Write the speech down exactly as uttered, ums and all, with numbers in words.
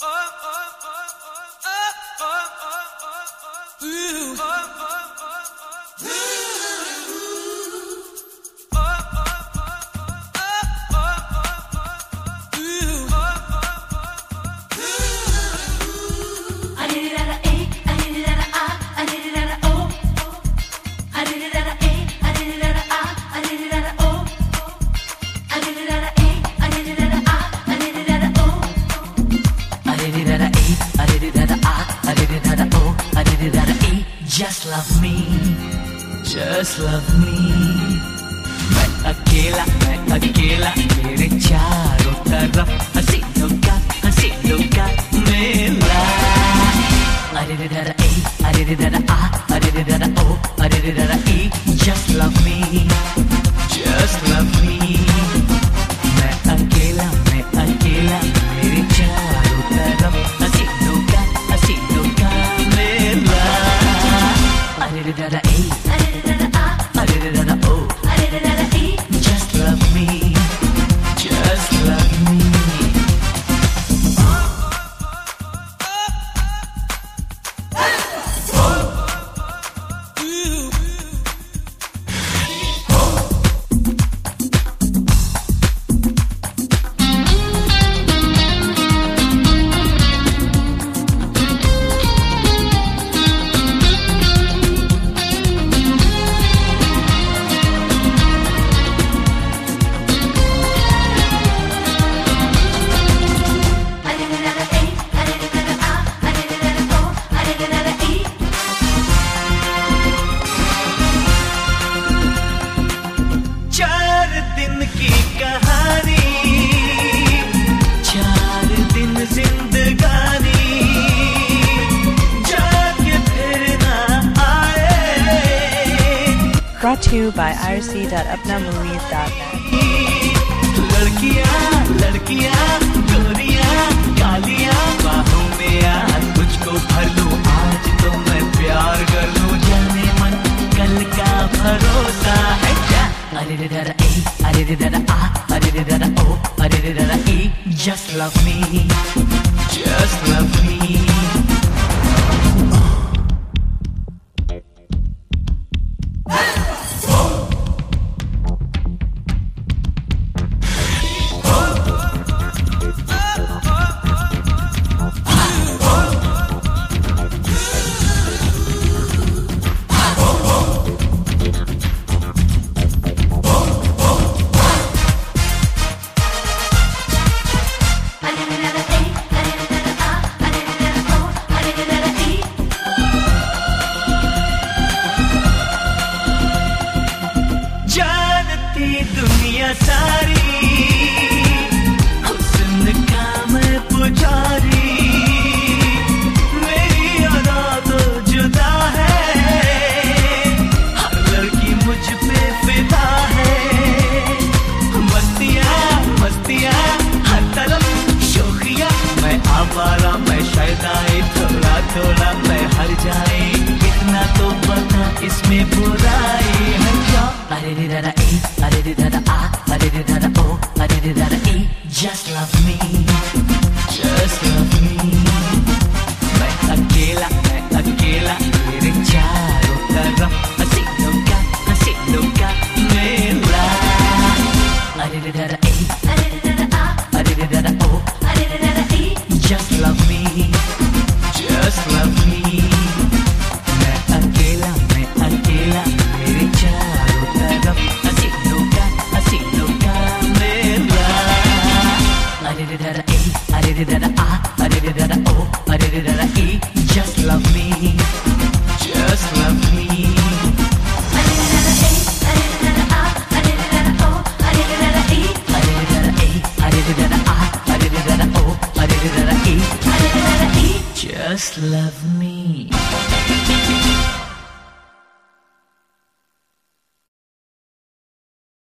Just love me, just love me. मैं अकेला, मैं अकेला, मेरे चारों तरफ हसीनों का, हसीनों का मेला. अरे रे रे ए, अरे रे रे आ, अरे रे रे ओ, अरे रे रे ई. Just love me, just love me. मैं अकेला, मैं अकेला, मेरे चारों तरफ हसीनों का, हसीनों का मेला. Are it a A? Are it a A? Are it a O? Are it a E? Just love me, just love me. Brought to you by I R C dot apna movies dot net. लड़कियाँ लड़कियाँ गोरियाँ कालियाँ बाहों में आ तुझको भर लूं आज तो मैं प्यार कर लूं जाने मन कल का भरोसा है क्या. अरे रे रे ए, अरे रे रे आ, अरे रे रे ओ, अरे रे रे ई. Just love me, just love me. दुनिया सारी हुस्न का मैं पुजारी. मेरी अदा तो जुदा है, हर लड़की मुझ पे फिदा है. मस्तियाँ मस्तियाँ हर तरफ शोखियाँ, मैं आवारा मैं शैतान थोड़ा थोड़ा मैं हर जाए. कितना तो पता इसमें बुराई है क्या. अरे रे रे ए, अरे रे रे आ, अरे रे रे ओ, अरे रे रे ई. Just love me, just love me. मैं अकेला, मैं अकेला, मेरे चारों तरफ हसीनों का, हसीनों का मेला. अरे रे रे ए, अरे रे रे आ, अरे रे रे ओ, अरे रे रे ई. Just love me, just love me. मैं अकेला, मैं अकेला, मेरे चारों तरफ हसीनों का, हसीनों का मेला. अरे रे रे ए, अरे रे रे आ, अरे रे रे ओ, अरे रे रे ई. Just love me, just love me. अरे रे रे ए, अरे रे रे आ, अरे रे रे ओ, अरे रे रे ई. अरे रे रे ए, अरे रे रे आ, अरे रे रे ओ, अरे रे रे ई. अरे रे रे ई. Just love me.